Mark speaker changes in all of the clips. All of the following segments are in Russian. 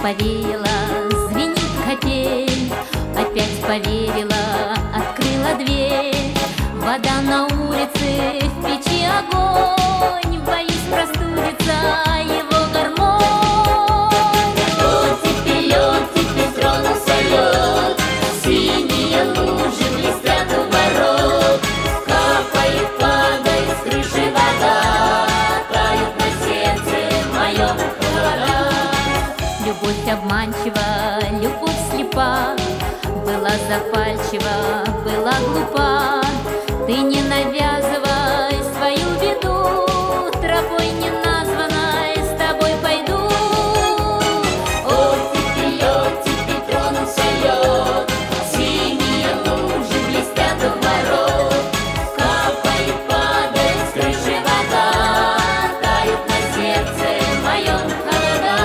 Speaker 1: повеяло, звенит капель. Опять поверила, открыла дверь. Вода на улице, в печи огонь. Боюсь простудится его гармонь. Оттепель тронулся лед, синие лужи блестят у ворот. Капает, падает с крыши вода, тает на сердце моем холода. Любовь обманчива, любовь слепа, была запальчива, была глупа. Ты не навязывай свою беду, тропой не названной с тобой пойду. Оттепель тронулся лед, синие лужи блестят у ворот. Капает, падает с крыши вода, тает на сердце моем холода.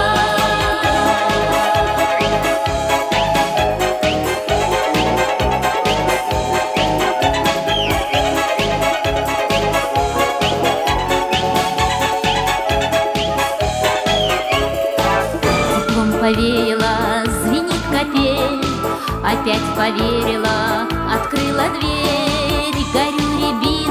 Speaker 1: Повеяло, звенит капель. Опять поверила, открыла дверь. Горю, рябину